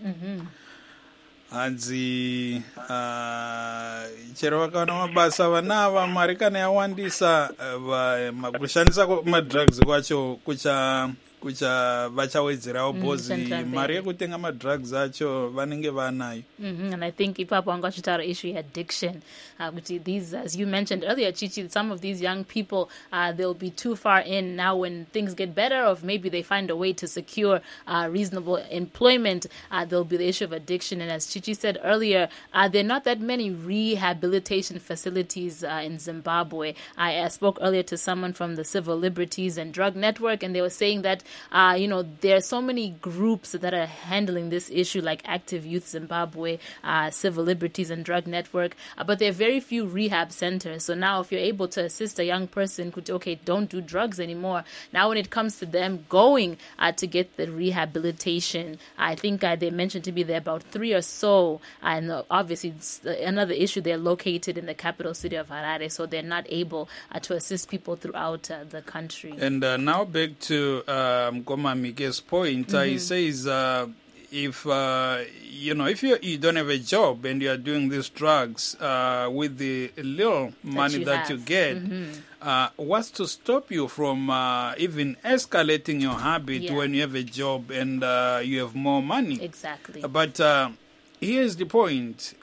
Hanzi chero vakaona mabasa vanava mari kana yawandisa kushandisa madrugs kwacho kucha vachawedzerawo bhozi mari yekutenga madrugs acho vanenge vanayo. And I think ipapo angachitaura issue addiction. These, as you mentioned earlier, Chichi, some of these young people, they'll be too far in now when things get better, or if maybe they find a way to secure reasonable employment, there'll be the issue of addiction. And as Chichi said earlier, there are not that many rehabilitation facilities in Zimbabwe. I spoke earlier to someone from the Civil Liberties and Drug Network, and they were saying that there are so many groups that are handling this issue, like Active Youth Zimbabwe, Civil Liberties and Drug Network, but there are very few rehab centers. So now if you're able to assist a young person, okay, don't do drugs anymore. Now when it comes to them going to get the rehabilitation, I think they mentioned to me there are about 3 or so. And obviously it's another issue, they're located in the capital city of Harare, so they're not able to assist people throughout the country. And now back to Mkoma Mike's point, he says if you don't have a job and you are doing these drugs with the little money that you get, what's to stop you from even escalating your habit when you have a job and you have more money? Exactly. But here's the point.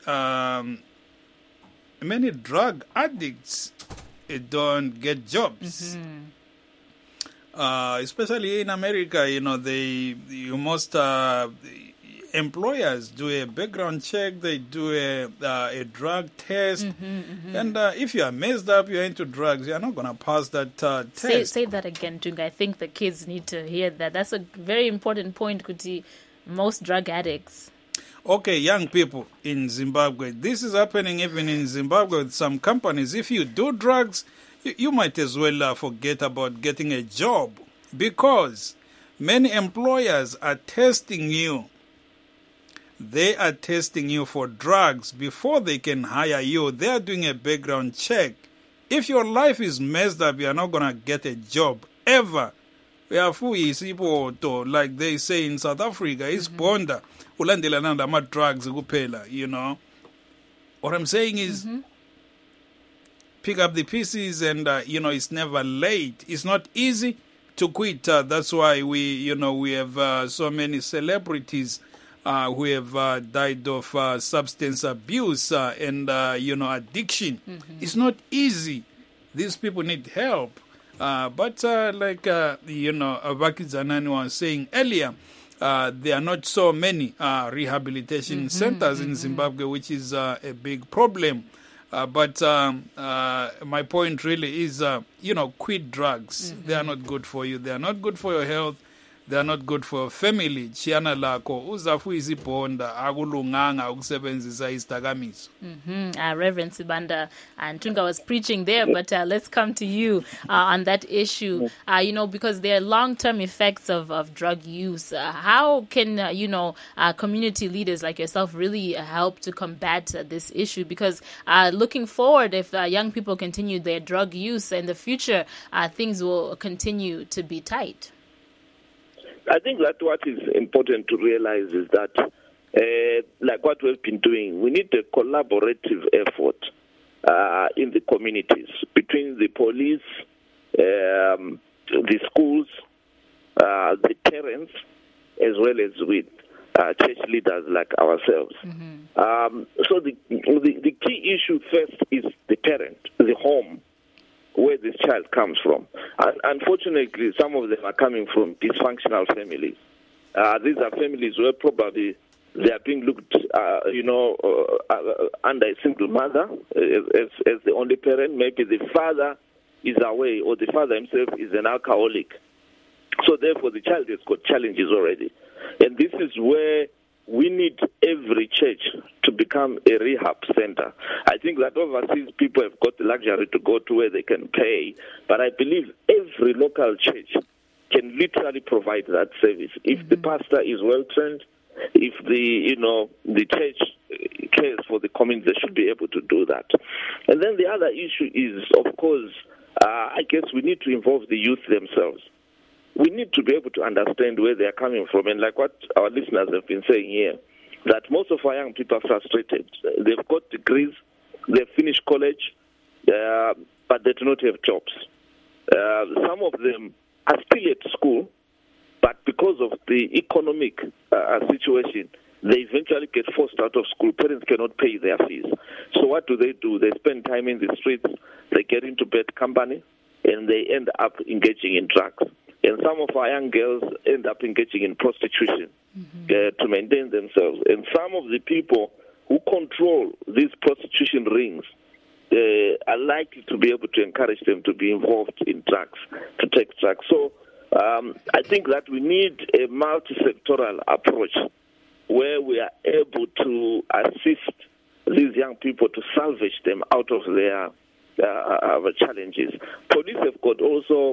Many drug addicts don't get jobs. Especially in America, employers do a background check, they do a drug test, and if you are messed up, you're into drugs, you're not going to pass that test. Say that again, Tunga. I think the kids need to hear that. That's a very important point, Kuti. Most drug addicts. Okay, young people in Zimbabwe, this is happening even in Zimbabwe with some companies. If you do drugs, you might as well forget about getting a job, because many employers are testing you. They are testing you for drugs before they can hire you. They are doing a background check. If your life is messed up, you are not going to get a job ever. Like they say in South Africa, it's bonda. Ulandelananda drugs kupela, you know. What I'm saying is, pick up the pieces, and it's never late. It's not easy to quit. That's why we have so many celebrities who have died of substance abuse and addiction. It's not easy. These people need help. But like Vakizanani was saying earlier, there are not so many rehabilitation centers in Zimbabwe, which is a big problem. But my point really is, quit drugs. They are not good for you. They are not good for your health. They are not good for your family. Chiana lako uzafu izibonda akulunganga ukusebenzisa isidakamiso. Reverend Sibanda and Tunga was preaching there, but let's come to you on that issue. Because there are long-term effects of drug use. How can community leaders like yourself really help to combat this issue? Because looking forward, if young people continue their drug use in the future, things will continue to be tight. I think that what is important to realize is that, like what we've been doing, we need a collaborative effort in the communities between the police, the schools, the parents, as well as with church leaders like ourselves. So the key issue first is the parent, the home, where this child comes from. Unfortunately, some of them are coming from dysfunctional families. These are families where probably they are being looked, under a single mother as the only parent. Maybe the father is away, or the father himself is an alcoholic. So therefore, the child has got challenges already. And this is where we need every church to become a rehab center. I think that overseas people have got the luxury to go to where they can pay, but I believe every local church can literally provide that service. If the pastor is well trained, if the church cares for the community, they should be able to do that. And then the other issue is, of course, I guess we need to involve the youth themselves. We need to be able to understand where they are coming from. And like what our listeners have been saying here, that most of our young people are frustrated. They've got degrees, they've finished college, but they do not have jobs. Some of them are still at school, but because of the economic situation, they eventually get forced out of school. Parents cannot pay their fees. So what do? They spend time in the streets, they get into bad company, and they end up engaging in drugs. And some of our young girls end up engaging in prostitution to maintain themselves. And some of the people who control these prostitution rings are likely to be able to encourage them to be involved in drugs, to take drugs. So I think that we need a multi-sectoral approach where we are able to assist these young people to salvage them out of their challenges. Police have got also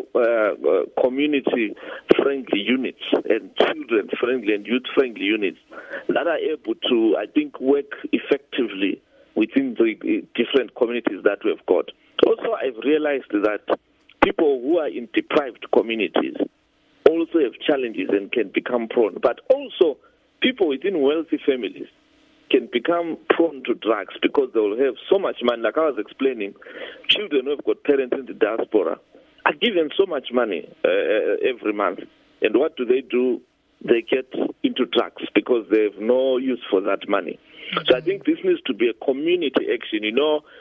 community-friendly units and children-friendly and youth-friendly units that are able to, I think, work effectively within the different communities that we've got. Also, I've realized that people who are in deprived communities also have challenges and can become prone. But also, people within wealthy families can become prone to drugs because they will have so much money. Like I was explaining, children who have got parents in the diaspora are given so much money every month. And what do? They get into drugs because they have no use for that money. So I think this needs to be a community action. In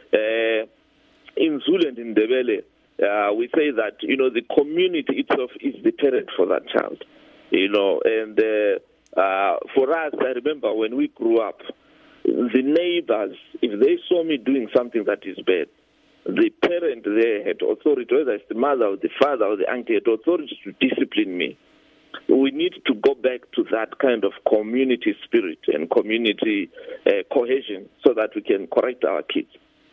Zulu and in Ndebele, we say that, the community itself is the parent for that child. And For us, I remember when we grew up, the neighbors, if they saw me doing something that is bad, the parent there had authority, whether it's the mother or the father or the uncle, had authority to discipline me. We need to go back to that kind of community spirit and community cohesion so that we can correct our kids.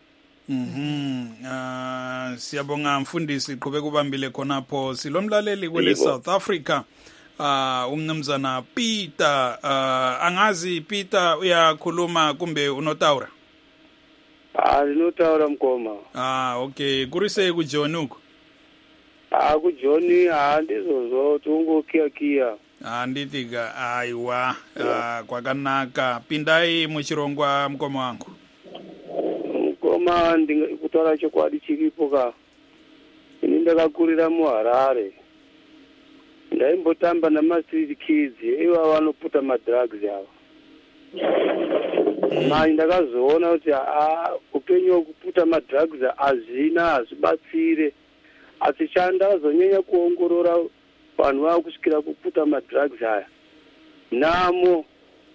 Siyabonga mfundisi qhubeka ubambile khonapho silomlaleli kwele South Africa umnumzana Peter angazi Peter uyakhuluma kumbe unotawura Ndinotawura mkoma okay kurise ku John uko ku John handizozo tungokiya nditika aiwa kwakanaka pindai muchirongwa mkoma wangu mkoma ndikutaura chokwadi chiripo ka ini ndakakurira muHarare ndaimbotamba namastreet kids ivo vanoputa madrugs ava mai ndakazoona kuti upenyu hwekuputa madrugs hazvibatsire asi chandazonyanya kuongorora vanhu vava kusvikira kuputa madrugs aya nhamo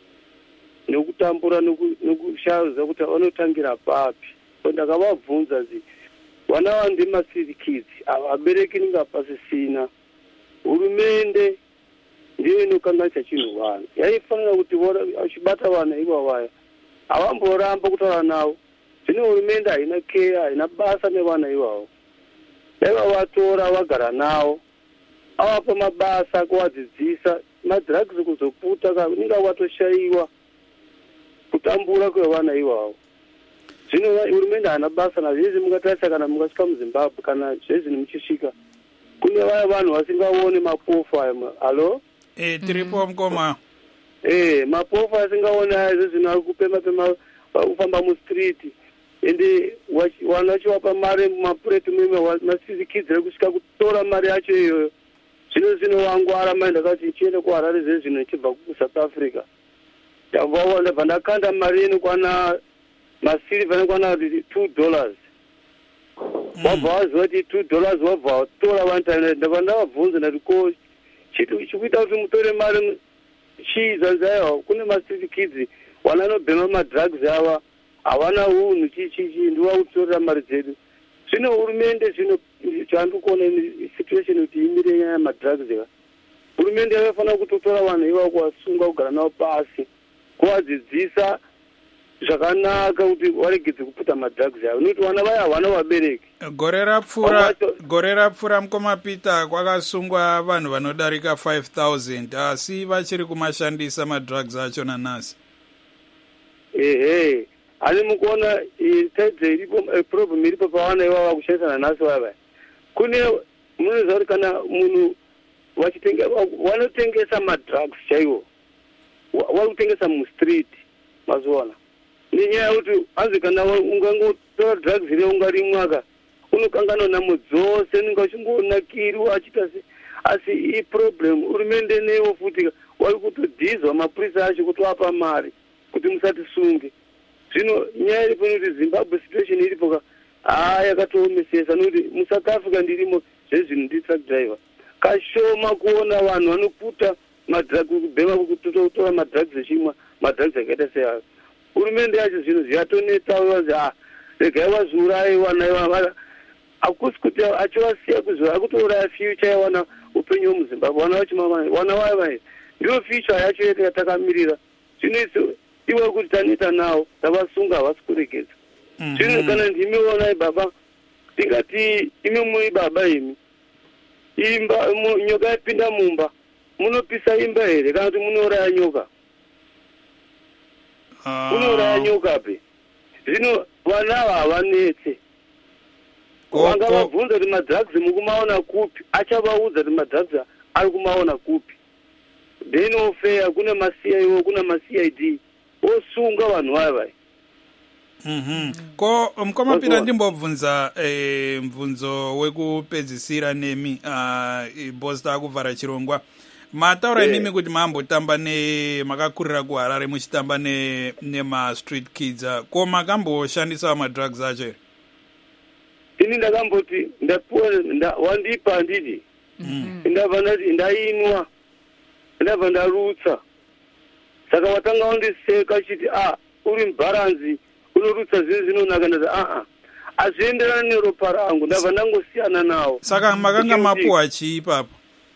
nekutambura nekusharuza kuti vanotangira papi so ndakavabvunza vana vavo ndemastreet kids abereki ninga pasisina hurumende ndiyo inokanganisa chinhu vanhu yaifanira kuti vachibata vana ivo vaya havamboramba kutaura navo zvino hurumende haina care haina basa nevana ivavo daivavatora vagara navo avapa mabasa kuvadzidzisa madrugs kuzoputa ninga vatoshayiwa kutambura kwevana ivavo zvino hurumende haina basa nazvizvi mungatarisa kana mukasvika muZimbabwe kana zvezvino muchisvika kune vaya vanhu vasingaoni mapofu aya halo tiripo mkoma mapofu asingaoni aya zvezvino ari kupema kufamba mustreet ende vanhu vachiwapa mari mumapureti mastreet kids ari kusvika kutora mari yacho iyoyo zvino wangwara mai ndakati ndichienda kuHarare zvezvino ndichibva kuSouth Africa ndabva ndakanda mari inokwana masilva inokwana $2 wabva waziva kuti $2 wabva watora vanhu ndabva ndavabvunza ndati ko chikuita kuti mutore mari chizanzaiwa kune mastreet kids vana vanobhema madrugs ava havana unhu ndiwa kutorera mari dzedu zvino hurumende zvino chandiri kuona situation kuti imire nyaya yamadrugs ava hurumende yavafanira kutotora vanhu ivavo kuvasunga kugara navo pasi kuvadzidzisa zvakanaka kuti varegedze kuputa madrugs avo nokuti vana vaya havana vabereki gore rapfuura mukoma Peter kwakasungwa vanhu vanodarika 5,000 asi vachiri kumashandisa madrugs acho nanhasi ani mukuona taidze iripo problem iripo pavana ivava kushandisa nanhasi vava kune munoziva kuti kana munhu vanotengesa madrugs chaiwo vari kutengesa mustreet mazuvaana nenyaya yekuti hanzi kana ungangotora drugs ine ungarimwaka unokanganwa nhamo dzose ninga uchingonakiriwa achita asi iproblem hurumende newo futi vari kutodhizwa mapurisa acho kuti wapa mari kuti musatisunge zvino nyaya iripo nokuti Zimbabwe situation iripo yakatoomesesa nokuti muSouth Africa ndirimo zvezvino nditruck driver kashoma kuona vanhu vanoputa madrugs kubhema kutora madrugs echimwa madrugs akaita seayo hurumende yacho zvino zviyatonetsa vazi regai vazviuraye vana ivava hakusi kuti achivasiya kuzviuraya kutouraya future yawana upenyu hwemuZimbabwe vana vaya ndiyo future yacho yedu yatakamirira zvino iwe kuti taneta navo tavasunga havasi kuregedza zvino kana ndimiwonai baba tingati imi mui baba imi nyoka yapinda mumba munopisa imba here kana kuti munouraya nyoka munouraya nyoka pe zvino vana ava havanetse vangavabvunza kuti madrugs mukumaona kupi achavaudza kuti madrugs ari kumaona kupi then ofeya kune maCIO kuna maCID osunga vanhu vaya ko mukoma Peter ndimbobvunza mvunzo wekupedzisira nemi boss takuvhara chirongwa mataura nimi kuti maambotamba makakurira kuHarare muchitamba nema-street kids ko makamboshandisa madrugs acho here ini ndakamboti wandipa handiti ndabva ndati ndainwa ndabva ndarutsa saka watanga wandiseka achiti uri mubharanzi unorutsa zvinhu zvinonaka ndati hazvienderani neropa rangu ndabva ndangosiyana nawo. Saka makanga mapuwa chii papo?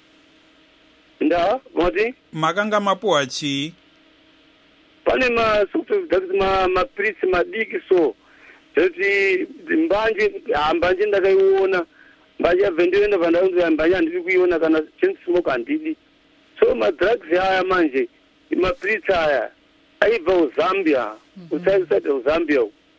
Mati? Makanga mapuwa chii? Pane mapirisi madiki so kuti mbanje ndakaiona mbanje yabve ndoenda pandaunzi mbanje handidi kuiona kana chain smoke handidi. So madrugs aya manje mapirisi aya aibva uzambia usati uzambia.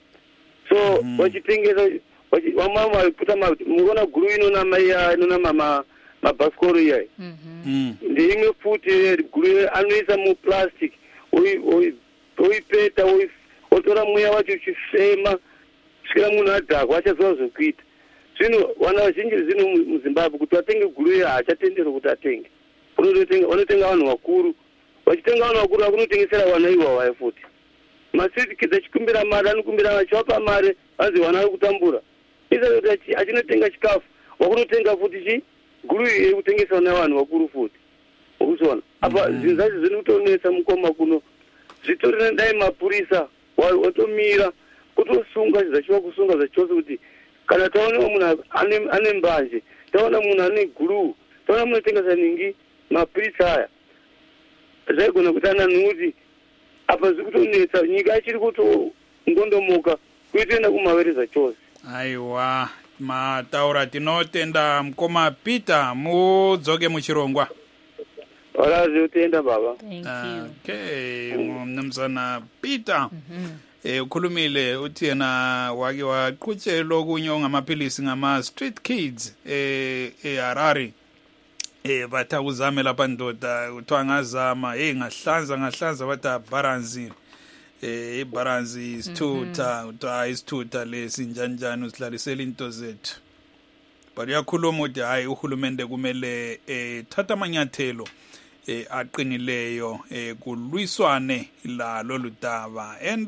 So wachitengesa wamama kuta muona guru inona mabhasikoro iyayi ndeimwe futi guru anoisa muplastic oipeta otora mweya wacho uchifema kusvikira munhu adhakwa achaziva zvokuita. Zvino vana vazhinji zvino muzimbabwe kuti vatenge guru iya haachatenderwa kuti atenge, vanotenga vanhu vakuru. Vachitenga vanhu vakuru vakunotengesera vana ivavaya futi. Masiti kids achikumbira mari anokumbira achivapa mari vanzi vana vari kutambura isati achinotenga chikafu wakunotenga futi guru iri kutengesa vana vanhu vakuru futi ukuziona apa zvinhu zvacho zviri kutonetsa mukoma kuno zvitori dai mapurisa watomira kutosunga zvachiva kusunga zvachose kuti kana taonewa munhu ane mbanje taona munhu ane guru taona munotengesa ningi mapurisa aya zvaigona kuti ananhuti apa zviri kutonetsa nyika ichiri kutongondomoka kuitoenda kumavereza chose. Aiwa, mataura tinotenda mukoma Peter mudzoke muchirongwa. Zvotenda baba. Thank you. Okay, mnumzana Peter. Ukhulumile uthi yena wake waqhutshelwa kunyonga amapilisi ngama street kids eHarare. Batha uzame lapha ndoda uthiwa ngazama ngahlanza batha baranzi ibaranzi isithutha uthiwa isithutha lesi njanjani usidlalisela into zethu. But uyakhuluma uthi hayi uhulumende kumele thatha amanyathelo aqinileyo kulwiswane lalo ludaba. And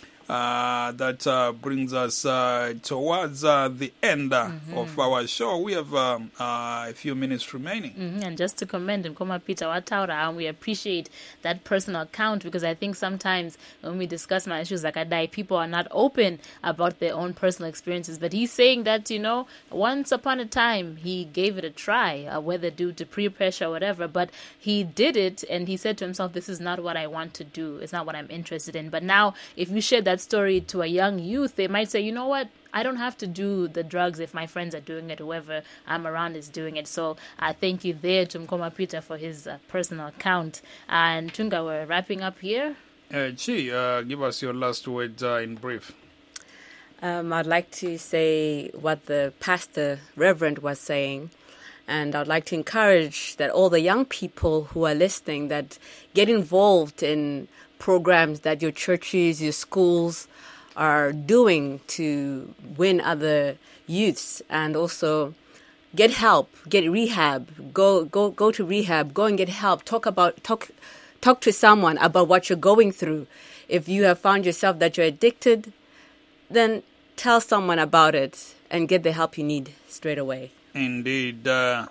that brings us towards the end of our show. We have a few minutes remaining. And just to commend Nkoma Peter Wataura, we appreciate that personal account, because I think sometimes when we discuss my issues like Adai, people are not open about their own personal experiences. But he's saying that, you know, once upon a time he gave it a try, whether due to peer pressure or whatever, but he did it and he said to himself, this is not what I want to do. It's not what I'm interested in. But now if you share that story to a young youth, they might say, you know what, I don't have to do the drugs if my friends are doing it, whoever I'm around is doing it. So thank you there to Nkoma Peter for his personal account. And Tunga, we're wrapping up here. Give us your last word in brief. I'd like to say what the pastor, Reverend, was saying. And I'd like to encourage that all the young people who are listening, that get involved in programs that your churches, your schools are doing to win other youths, and also get help, get rehab, go to rehab, go and get help. Talk to someone about what you're going through. If you have found yourself that you're addicted, then tell someone about it and get the help you need straight away. Indeed.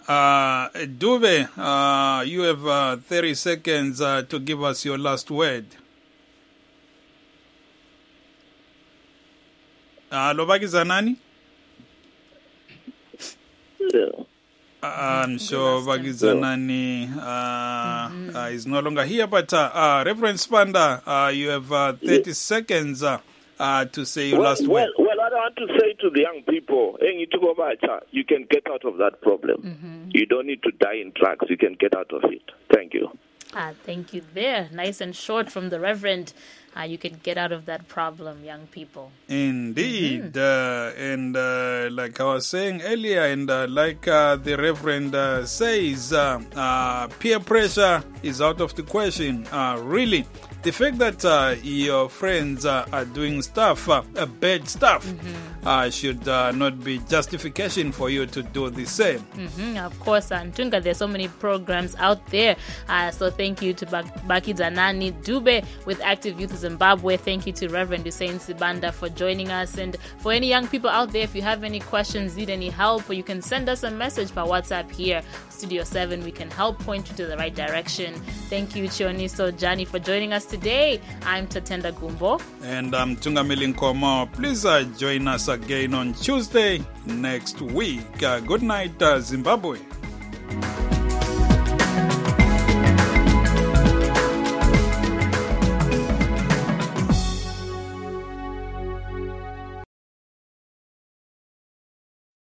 Dube, you have 30 seconds to give us your last word. Bagizanani? I'm sure Bagizanani is no longer here, but Reverend Spanda, you have 30 seconds to say your last word. Well, I want to say to the young people, you can get out of that problem. You don't need to die in drugs. You can get out of it. Thank you. Thank you there. Nice and short from the Reverend. You can get out of that problem, young people. Indeed. And like I was saying earlier, and like the Reverend says, peer pressure is out of the question. Really, the fact that your friends are doing stuff, bad stuff, should not be justification for you to do the same. Of course, and Tunga, there's so many programs out there. So thank you to Baki Zanani Dube with Active Youth Zimbabwe. Thank you to Reverend Hussein Sibanda for joining us. And for any young people out there, if you have any questions, need any help, or you can send us a message by WhatsApp here, Studio 7. We can help point you to the right direction. Thank you, Chioniso Jani, for joining us today. I'm Tatenda Gumbo. And I'm Tungamili Nkomo. Please join us again on Tuesday next week. Good night, Zimbabwe.